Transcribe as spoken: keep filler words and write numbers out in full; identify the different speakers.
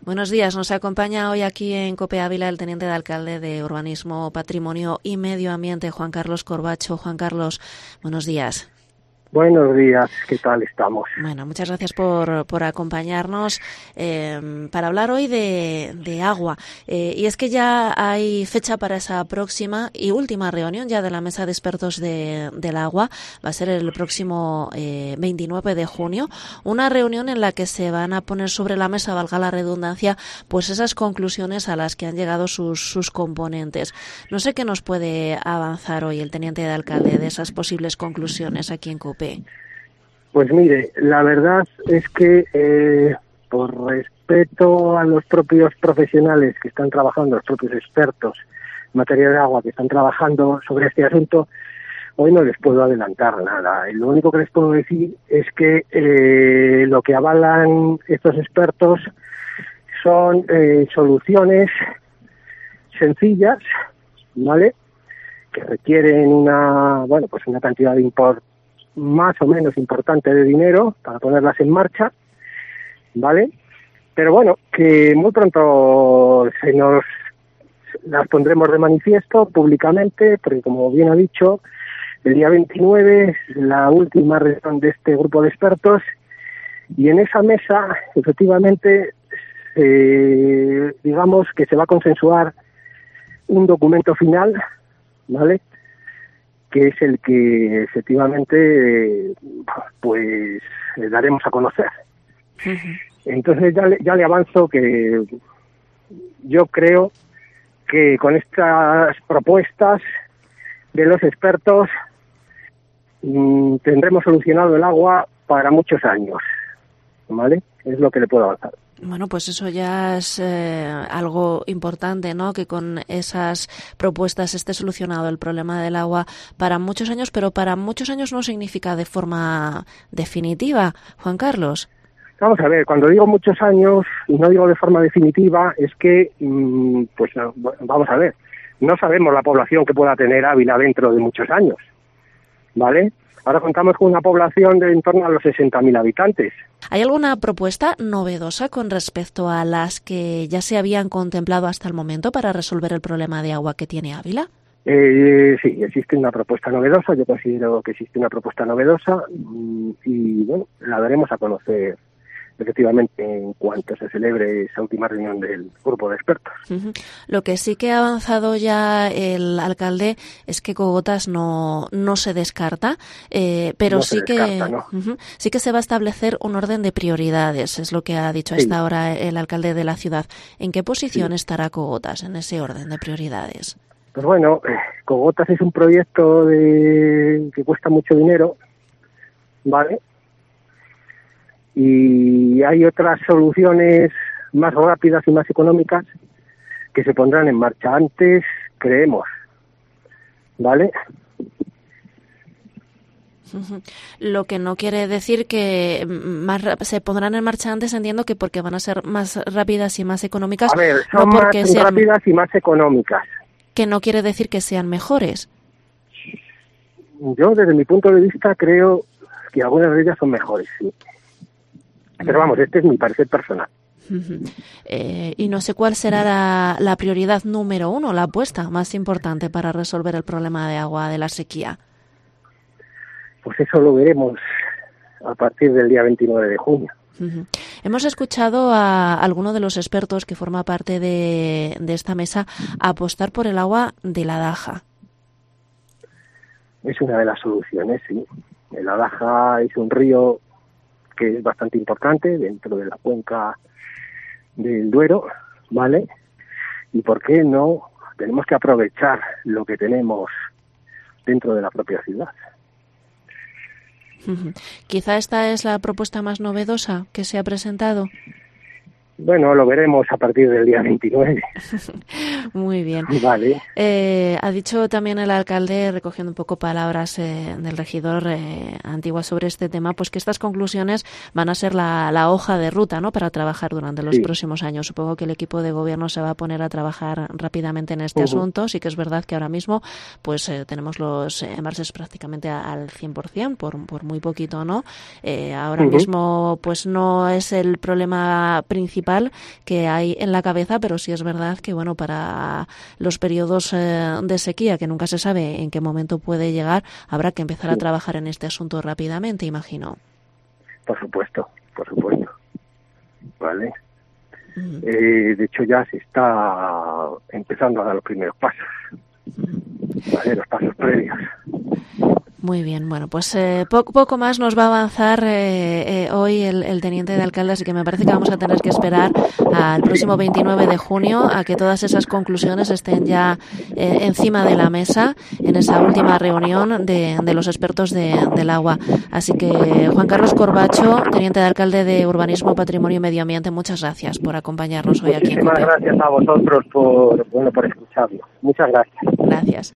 Speaker 1: Buenos días, nos acompaña hoy aquí en COPE Ávila el teniente de alcalde de Urbanismo, Patrimonio y Medio Ambiente, Juan Carlos Corbacho. Juan Carlos, buenos días.
Speaker 2: Buenos días, ¿qué tal estamos?
Speaker 1: Bueno, muchas gracias por, por acompañarnos eh, para hablar hoy de, de agua. Eh, y es que ya hay fecha para esa próxima y última reunión ya de la Mesa de Expertos de, del Agua. Va a ser el próximo eh, veintinueve de junio. Una reunión en la que se van a poner sobre la mesa, valga la redundancia, pues esas conclusiones a las que han llegado sus, sus componentes. No sé qué nos puede avanzar hoy el teniente de alcalde de esas posibles conclusiones aquí en COPE.
Speaker 2: Pues mire, la verdad es que eh, por respeto a los propios profesionales que están trabajando, los propios expertos en materia de agua que están trabajando sobre este asunto, hoy no les puedo adelantar nada. Y lo único que les puedo decir es que eh, lo que avalan estos expertos son eh, soluciones sencillas, ¿vale?, que requieren una, bueno, pues una cantidad de import más o menos importante de dinero para ponerlas en marcha, ¿vale? Pero bueno, que muy pronto se nos las pondremos de manifiesto públicamente, porque como bien ha dicho, el día veintinueve es la última reunión de este grupo de expertos y en esa mesa, efectivamente, eh, digamos que se va a consensuar un documento final, ¿vale?, que es el que efectivamente pues daremos a conocer. Uh-huh. Entonces ya le, ya le avanzo que yo creo que con estas propuestas de los expertos mmm, tendremos solucionado el agua para muchos años, ¿vale? Es lo que le puedo avanzar.
Speaker 1: Bueno, pues eso ya es eh, algo importante, ¿no?, que con esas propuestas esté solucionado el problema del agua para muchos años, pero para muchos años no significa de forma definitiva, Juan Carlos.
Speaker 2: Vamos a ver, cuando digo muchos años, y no digo de forma definitiva, es que, mmm, pues vamos a ver, no sabemos la población que pueda tener Ávila dentro de muchos años, ¿vale? Ahora contamos con una población de en torno a los sesenta mil habitantes.
Speaker 1: ¿Hay alguna propuesta novedosa con respecto a las que ya se habían contemplado hasta el momento para resolver el problema de agua que tiene Ávila?
Speaker 2: Eh, sí, existe una propuesta novedosa, yo considero que existe una propuesta novedosa y bueno, la daremos a conocer efectivamente en cuanto se celebre esa última reunión del grupo de expertos.
Speaker 1: Uh-huh. Lo que sí que ha avanzado ya el alcalde es que Cogotas no no se descarta, eh, pero
Speaker 2: no
Speaker 1: sí
Speaker 2: se
Speaker 1: que
Speaker 2: descarta, ¿no?
Speaker 1: uh-huh, sí que se va a establecer un orden de prioridades, es lo que ha dicho
Speaker 2: sí.
Speaker 1: hasta ahora el alcalde de la ciudad. ¿En qué posición
Speaker 2: sí.
Speaker 1: estará Cogotas en ese orden de prioridades?
Speaker 2: Pues bueno, eh, Cogotas es un proyecto de que cuesta mucho dinero, ¿vale? Y hay otras soluciones más rápidas y más económicas que se pondrán en marcha antes, creemos, ¿vale?
Speaker 1: Lo que no quiere decir que más se pondrán en marcha antes, entiendo que porque van a ser más rápidas y más económicas.
Speaker 2: A ver, son
Speaker 1: no porque
Speaker 2: más
Speaker 1: sean,
Speaker 2: rápidas y más económicas.
Speaker 1: Que no quiere decir que sean mejores.
Speaker 2: Yo, desde mi punto de vista, creo que algunas de ellas son mejores, sí. Pero vamos, este es mi parecer personal.
Speaker 1: Uh-huh. Eh, y no sé cuál será la, la prioridad número uno, la apuesta más importante para resolver el problema de agua de la sequía.
Speaker 2: Pues eso lo veremos a partir del día veintinueve de junio.
Speaker 1: Uh-huh. Hemos escuchado a alguno de los expertos que forma parte de, de esta mesa apostar por el agua de la Daja.
Speaker 2: Es una de las soluciones, sí. El Daja es un río que es bastante importante dentro de la cuenca del Duero, ¿vale? Y por qué no, tenemos que aprovechar lo que tenemos dentro de la propia ciudad.
Speaker 1: Uh-huh. Quizá esta es la propuesta más novedosa que se ha presentado.
Speaker 2: Bueno, lo veremos a partir del día veintinueve.
Speaker 1: Muy bien.
Speaker 2: Vale.
Speaker 1: Eh, ha dicho también el alcalde, recogiendo un poco palabras eh, del regidor eh, Antigua sobre este tema, pues que estas conclusiones van a ser la, la hoja de ruta, ¿no?, para trabajar durante los
Speaker 2: Sí.
Speaker 1: próximos años. Supongo que el equipo de gobierno se va a poner a trabajar rápidamente en este
Speaker 2: Uh-huh.
Speaker 1: asunto. Sí que es verdad que ahora mismo pues eh, tenemos los embalses prácticamente a, al cien por ciento, por, por muy poquito, ¿no? Eh, ahora
Speaker 2: Uh-huh.
Speaker 1: mismo pues no es el problema principal que hay en la cabeza, pero sí es verdad que, bueno, para los periodos eh, de sequía, que nunca se sabe en qué momento puede llegar, habrá que empezar
Speaker 2: Sí.
Speaker 1: a trabajar en este asunto rápidamente, imagino.
Speaker 2: Por supuesto, por supuesto. Vale.
Speaker 1: Mm.
Speaker 2: Eh, de hecho, ya se está empezando a dar los primeros pasos.
Speaker 1: Mm.
Speaker 2: Vale, los pasos previos.
Speaker 1: Muy bien, bueno, pues eh, poco, poco más nos va a avanzar eh, eh, hoy el, el teniente de alcalde, así que me parece que vamos a tener que esperar al próximo veintinueve de junio a que todas esas conclusiones estén ya eh, encima de la mesa en esa última reunión de, de los expertos de, del agua. Así que, Juan Carlos Corbacho, teniente de alcalde de Urbanismo, Patrimonio y Medio Ambiente, muchas gracias por acompañarnos hoy aquí en
Speaker 2: Muchísimas
Speaker 1: COPE.
Speaker 2: gracias a vosotros por, bueno, por escucharnos. Muchas gracias.
Speaker 1: Gracias.